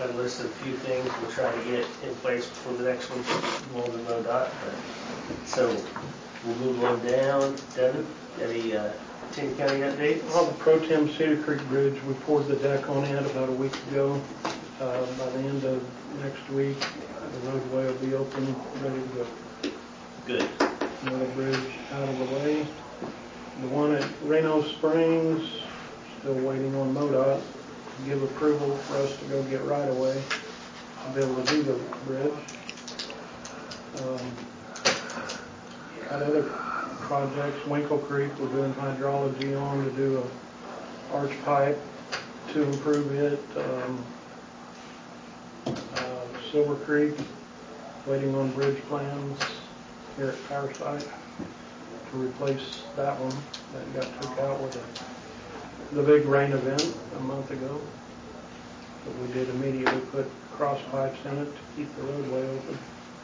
I listed a few things we'll try to get in place before the next one, more than MoDOT. So we'll move on down. Devin, any Tin County updates? Well, the Pro Tem Cedar Creek Bridge, we poured the deck on it about a week ago. By the end of next week, the roadway will be open, ready to go. Good. Another bridge out of the way. The one at Reno Springs, still waiting on MoDOT to give approval for us to go get right away to be able to do the bridge. Got other projects. Winkle Creek, we're doing hydrology on to do a arch pipe to improve it. Silver Creek, waiting on bridge plans here at our site to replace that one that got took out with the big rain event a month ago. But we did immediately put cross pipes in it to keep the roadway open.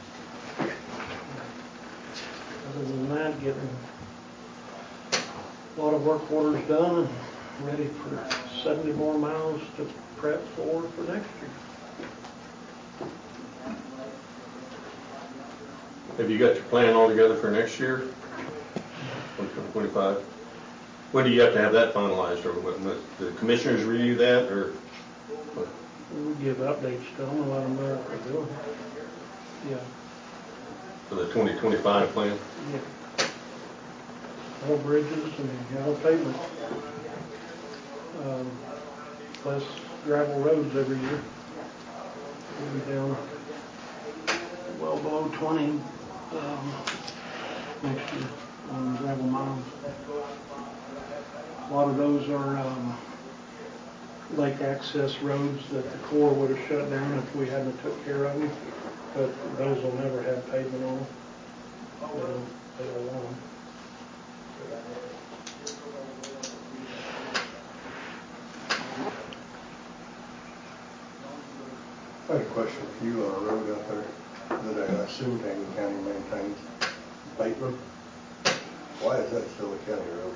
Other than that, getting a lot of work orders done and ready for 70 more miles to prep for next year. Have you got your plan all together for next year? 2025? When do you have to have that finalized, or what, the commissioners review that, or what? We give updates to them and let them know what we're doing. Yeah. For the 2025 plan? Yeah. More bridges and more pavement. Less gravel roads every year. We'll be down well below 20 next year on gravel miles. A lot of those are lake access roads that the Corps would have shut down if we hadn't took care of them, but those will never have pavement on them. They don't want them. I had a question for you on a road out there that I assume Hagen County maintains, Bateman. Why is that still a county road?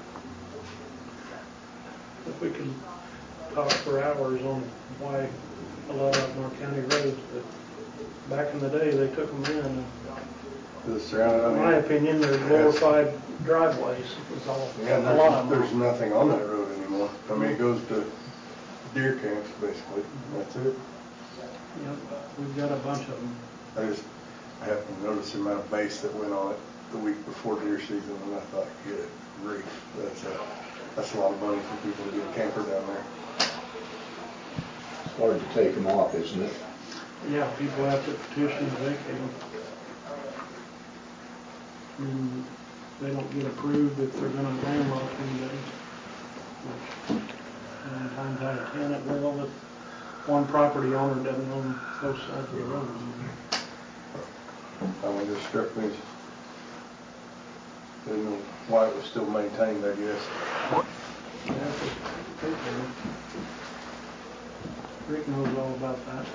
If we can talk for hours on why a lot of them are county roads, but back in the day they took them in. In my opinion, they're glorified driveways. Was all. Yeah, a lot of them. There's nothing on that road anymore. I mean, it goes to deer camps basically. That's it. Yep, we've got a bunch of them. I happened to notice the amount of base that went on it the week before deer season, and I thought, good grief, that's a lot of money for people to get a camper down there. It's hard to take them off, isn't it? Yeah, people have to petition to vacate them. And they don't get approved if they're going to landlock anybody. Which 9 times out of 10 it will if one property owner doesn't own both sides of the road. That one just struck me. Didn't know why it was still maintained, I guess. Yeah, Rick knows all about that.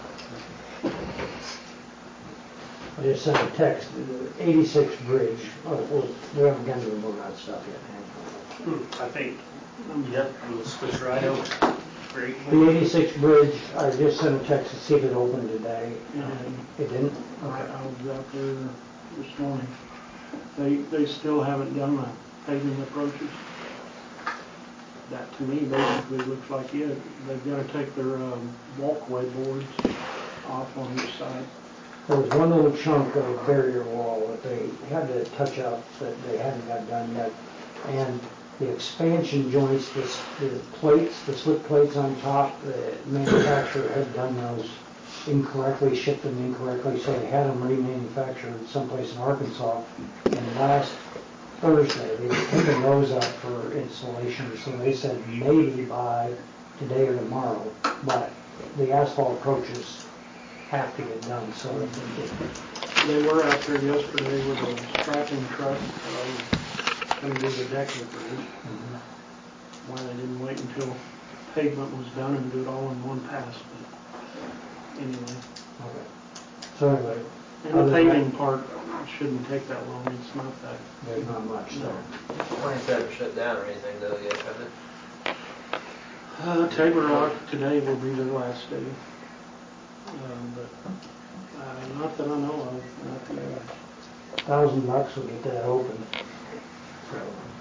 I just sent a text, 86 Bridge. Oh, well, we haven't gotten to the MoDOT stuff yet. I think, yep, we'll switch right over. Great. The 86 Bridge, I just sent a text to see if it opened today. It didn't? Okay. I was out there this morning. They still haven't done the paving approaches. That to me basically looks like it. They've got to take their walkway boards off on each side. There was one little chunk of barrier wall that they had to touch up that they hadn't got done yet. And the expansion joints, the plates, the slip plates on top, the manufacturer had done those incorrectly, shipped them incorrectly, so they had them remanufactured someplace in Arkansas. And last Thursday, they were picking those up for installation, so they said maybe by today or tomorrow, but the asphalt approaches have to get done, so they were out there yesterday with a strapping truck going to do the decking bridge. Why they didn't wait until pavement was done and do it all in one pass, but anyway. Okay. So anyway. And the paving part shouldn't take that long. It's not that. There's not much there. Plants haven't shut down or anything though yet, have they? Tabor Rock today will be their last day. But not that I know of, not yet. $1,000 will get that open. So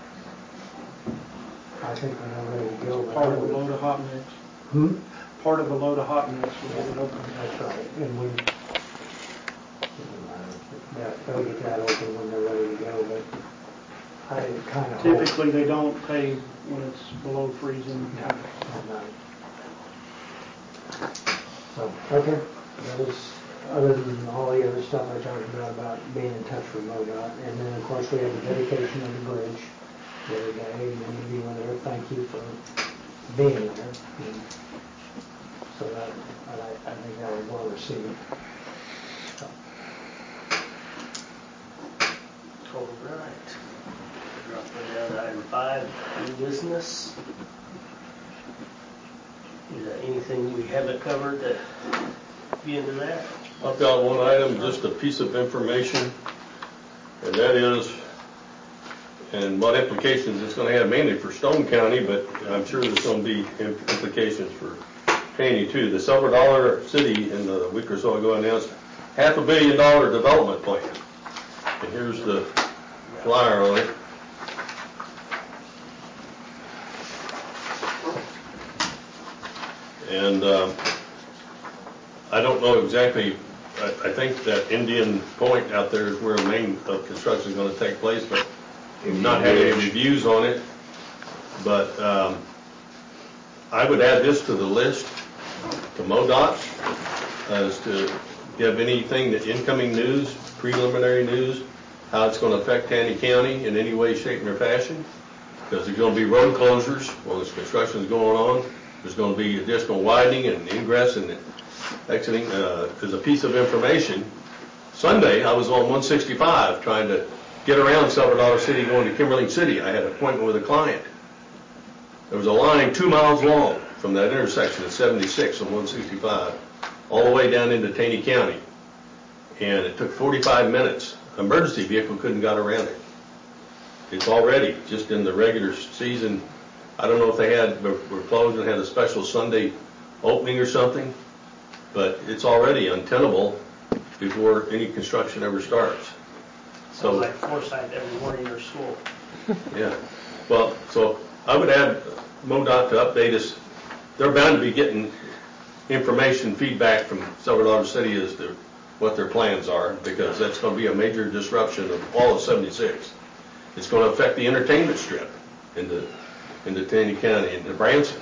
I think when they're ready to go. but I Part of a would- load of hot mix. Hmm? Part of a load of hot mix will get it open. That's right, and we, yeah, they'll get that open when they're ready to go, but I kind of hope. Typically, they don't pave when it's below freezing. No, no. So, okay, that was, other than all the other stuff I talked about being in touch with MoDOT, and then, of course, we have the dedication of the bridge the other day, and many of you were there, thank you for being there. And so that, I think that was well received. So, All right. Dropping down to item 5, new business. Is there anything we haven't covered to be into that? I've got one item, just a piece of information, and that is, and what implications it's going to have mainly for Stone County, but I'm sure there's going to be implications for Taney too. The Silver Dollar City in a week or so ago announced $500 million development plan. And here's the flyer on it. And I don't know exactly, I think that Indian Point out there is where the main construction is going to take place, but we've not had any reviews on it. But I would add this to the list, to MoDOT, as to give anything, that incoming news, preliminary news, how it's going to affect Taney County in any way, shape, or fashion. Because there's going to be road closures while this construction is going on. There's going to be additional widening and ingress and exiting. As a piece of information, Sunday I was on 165 trying to get around Silver Dollar City going to Kimberling City. I had an appointment with a client. There was a line 2 miles long from that intersection at 76 on 165 all the way down into Taney County. And it took 45 minutes. An emergency vehicle couldn't got around it. It's already, just in the regular season, I don't know if they were closed and had a special Sunday opening or something, but it's already untenable before any construction ever starts. Sounds like Forsyth every morning or school. Yeah. Well, so I would add MoDOT to update us. They're bound to be getting information, feedback from Silver Dollar City as to what their plans are, because that's going to be a major disruption of all of 76. It's going to affect the entertainment strip into Taney County, into Branson.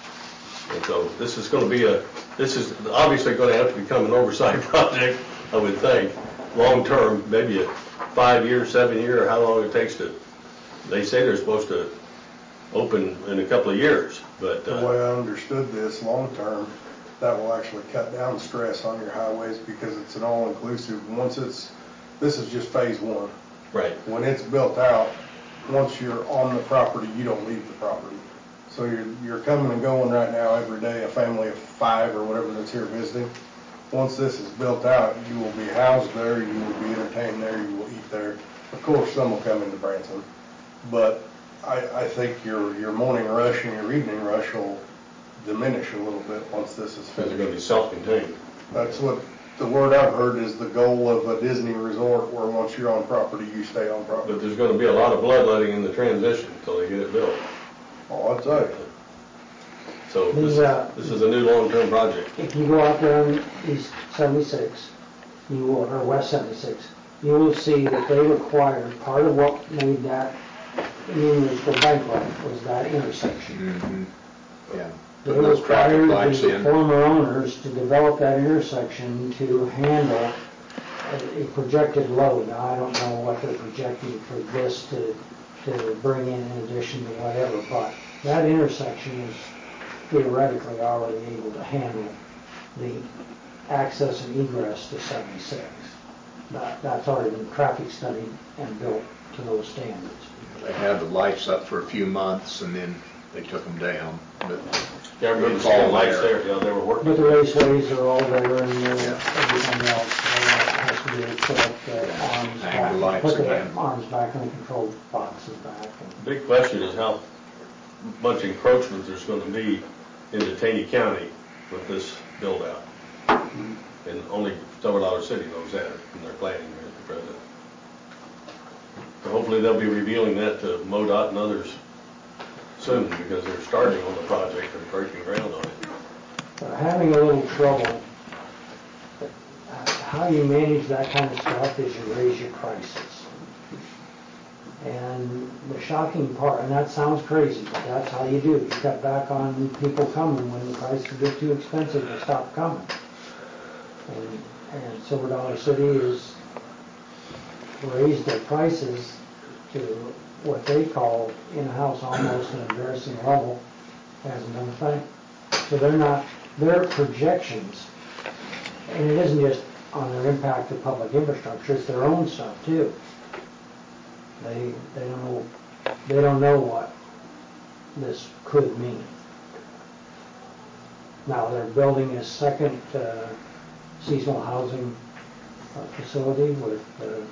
And so this is going to be this is obviously going to have to become an oversight project, I would think, long term, maybe a 5-year, 7-year, or how long it takes to, they say they're supposed to open in a couple of years. But The way I understood this, long term, that will actually cut down stress on your highways because it's an all-inclusive. This is just phase 1. right. When it's built out, once you're on the property, you don't leave the property. So you're coming and going right now every day, a family of 5 or whatever that's here visiting. Once this is built out, you will be housed there, you will be entertained there, you will eat there. Of course, some will come into Branson, but I think your morning rush and your evening rush will diminish a little bit once this is Because they're going to be finished. self-contained. That's what the word I've heard is the goal of a Disney resort, where once you're on property, you stay on property. But there's going to be a lot of bloodletting in the transition until they get it built. Oh, I'd say. So this is a new long-term project. if you go out there on East 76, or West 76, you will see that they required, part of what made that municipal bankrupt was that intersection. Mm-hmm. Yeah. They Put those traffic required lights the in. former owners to develop that intersection to handle a projected load. Now, I don't know what they're projecting for this to bring in addition to whatever, but that intersection is theoretically already able to handle the access and egress to 76. That's already been traffic studied and built to those standards. They had the lights up for a few months and then they took them down. But Yeah, everybody it's saw the all lights there. there. Yeah, they were working. But the raceways are all there and Yeah. everything else. Has to do with put up the arms Hang back, the lights put the again. arms back and the control boxes back. The big question is how much encroachment there's going to be into Taney County with this build-out. And only Silver City knows that, and they're planning here at the present. So hopefully they'll be revealing that to MoDOT and others soon, because they're starting on the project and breaking ground on it. They're having a little trouble. How you manage that kind of stuff is you raise your prices. And the shocking part, and that sounds crazy, but that's how you do it. You cut back on people coming. When the prices get too expensive, they stop coming. And Silver City has raised their prices to what they call in-house almost an embarrassing level. Hasn't done a thing. So they're not, their projections, and it isn't just on their impact to public infrastructure, it's their own stuff too. They don't know what this could mean. Now they're building a second seasonal housing facility with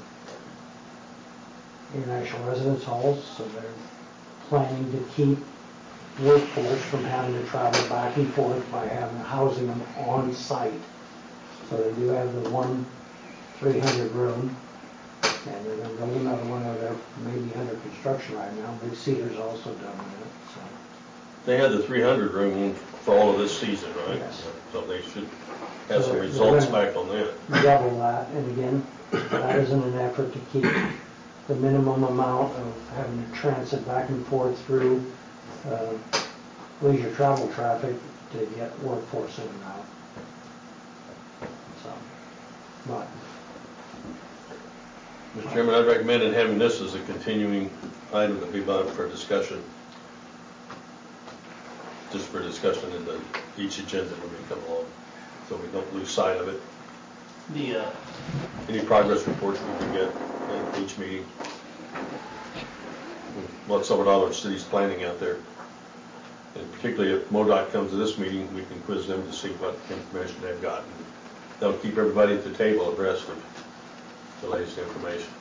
international residence halls, so they're planning to keep workforce from having to travel back and forth by having housing them on site. So they do have the one 300 room, and they're going to build another one over there, maybe under construction right now. Big Cedar's also done it. So. They had the 300 room for all of this season, right? Yes. So they should have some results back on that. Double that, and again, that is in an effort to keep the minimum amount of having to transit back and forth through leisure travel traffic to get workforce in and out. So, but. Mr. Chairman, I'd recommend having this as a continuing item to be brought up for discussion. Just for discussion in each agenda when we come along, so we don't lose sight of it. Any progress reports we can get at each meeting. What Silver City's planning out there. And particularly if MoDOT comes to this meeting, we can quiz them to see what information they've gotten. They'll keep everybody at the table abreast of the latest information.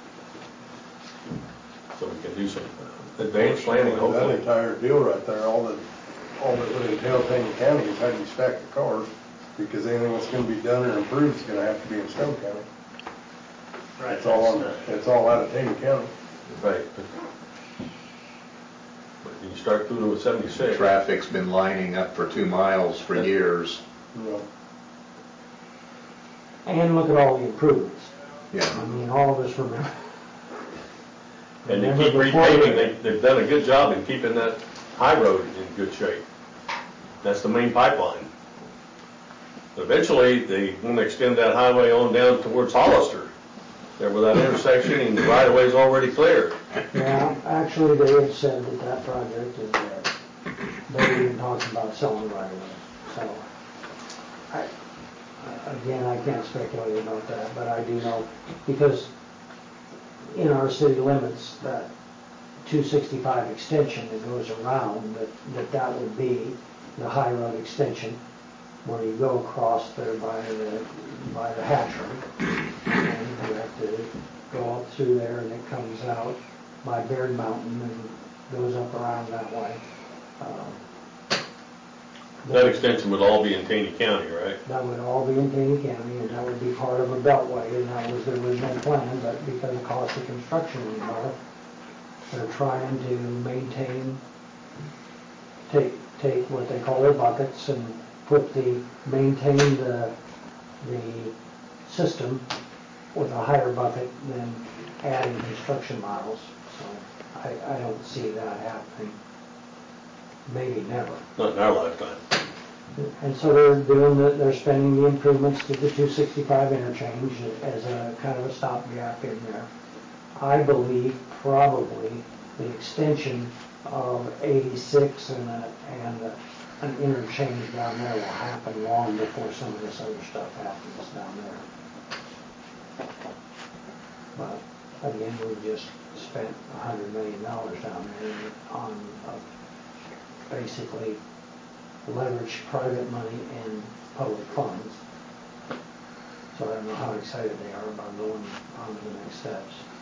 So we can do some advanced planning, That hopefully. entire deal right there, all that would entail Taney County is how do you stack the cars, because anything that's going to be done or improved is going to have to be in Stone County. Right. It's all out of Taney County. Right. But you start through with 76. Traffic's been lining up for 2 miles for years. Yeah. And look at all the improvements. Yeah. I mean, all of us remember. And they keep repaving. They've done a good job in keeping that high road in good shape. That's the main pipeline. But eventually, they want to extend that highway on down towards Hollister, there where that intersection and the right-of-way is already clear. Yeah, actually, they have said that that project is dead. They're even talking about selling right away. So, again, I can't speculate about that, but I do know, because in our city limits, that 265 extension that goes around, that would be the high road extension, where you go across there by the hatchery, and you have to go up through there, and it comes out by Baird Mountain and goes up around that way. That extension would all be in Taney County, right? That would all be in Taney County, and that would be part of a beltway, and that was the original plan, but because of cost of construction anymore, they're trying to take what they call their buckets and maintain the system with a higher bucket than adding construction miles. So I don't see that happening. Maybe never. Not in our lifetime. And so they're spending the improvements to the 265 interchange as a kind of a stopgap in there. I believe probably the extension of 86 and an interchange down there will happen long before some of this other stuff happens down there. But again, we just spent $100 million down there on basically leverage private money and public funds. So I don't know how excited they are about going on to the next steps.